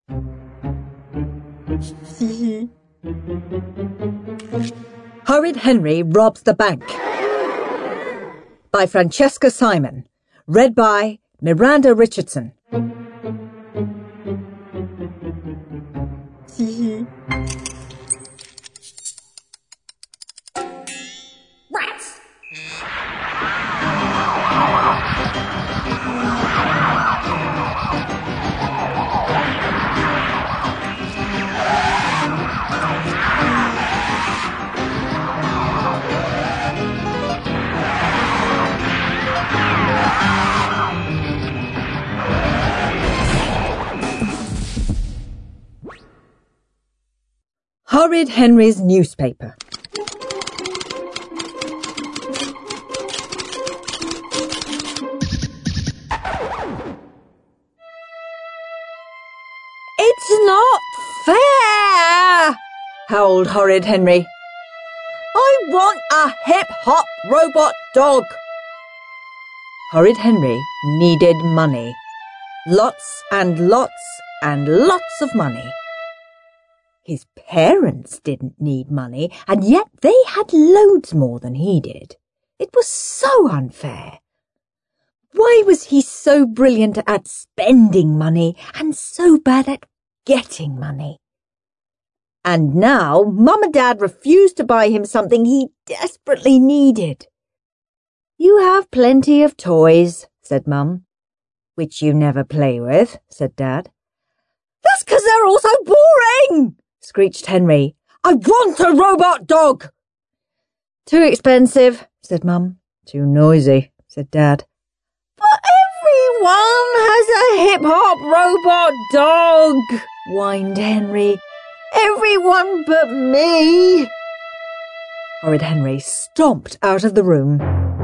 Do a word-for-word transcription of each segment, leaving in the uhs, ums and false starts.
Horrid Henry Robs the Bank by Francesca Simon. Read by Miranda Richardson. Rats! Horrid Henry's newspaper. It's not fair, howled Horrid Henry. I want a hip-hop robot dog. Horrid Henry needed money. Lots and lots and lots of money. His parents didn't need money, and yet they had loads more than he did. It was so unfair. Why was he so brilliant at spending money and so bad at getting money? And now Mum and Dad refused to buy him something he desperately needed. You have plenty of toys, said Mum. Which you never play with, said Dad. That's 'cause they're all so boring, screeched Henry. I want a robot dog. Too expensive, said Mum. Too noisy, said Dad. But everyone has a hip-hop robot dog, whined Henry. Everyone but me. Horrid Henry stomped out of the room.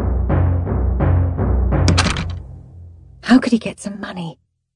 How could he get some money?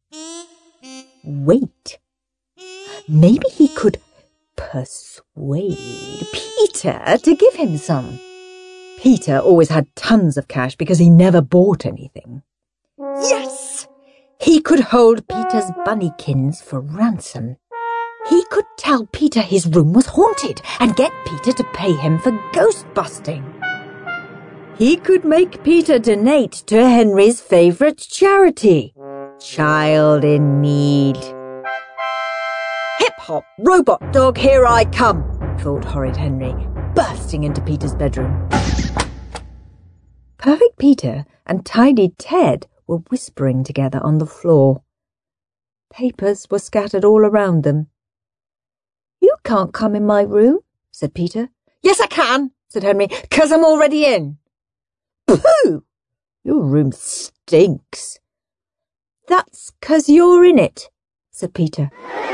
Wait. Maybe he could persuade Peter to give him some. Peter always had tons of cash because he never bought anything. Yes! He could hold Peter's bunnykins for ransom. He could tell Peter his room was haunted and get Peter to pay him for ghost busting. He could make Peter donate to Henry's favourite charity, Child in Need. Hip-hop robot dog, here I come, thought Horrid Henry, bursting into Peter's bedroom. Perfect Peter and Tidy Ted were whispering together on the floor. Papers were scattered all around them. You can't come in my room, said Peter. Yes, I can, said Henry, 'cause I'm already in. Pooh! Your room stinks. That's 'cause you're in it, said Peter.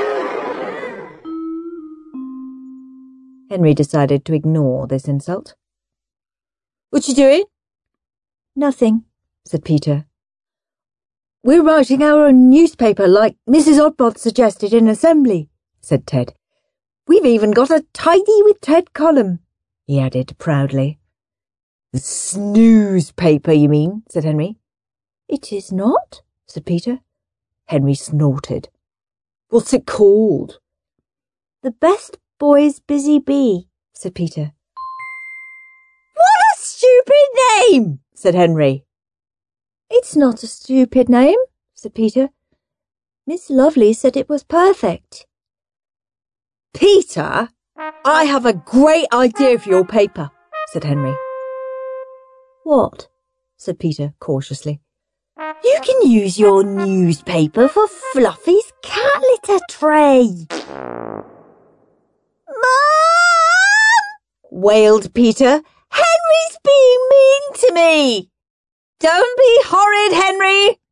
Henry decided to ignore this insult. What you doing? Nothing, said Peter. We're writing our own newspaper like Missus Oddboth suggested in assembly, said Ted. We've even got a Tidy with Ted column, he added proudly. The snooze paper, you mean, said Henry. It is not, said Peter. Henry snorted. What's it called? The Best Boys Busy Bee, said Peter. What a stupid name, said Henry. It's not a stupid name, said Peter. Miss Lovely said it was perfect. Peter, I have a great idea for your paper, said Henry. What? Said Peter cautiously. You can use your newspaper for Fluffy's cat litter tray. Mom! Wailed Peter. Henry's being mean to me. Don't be horrid, Henry,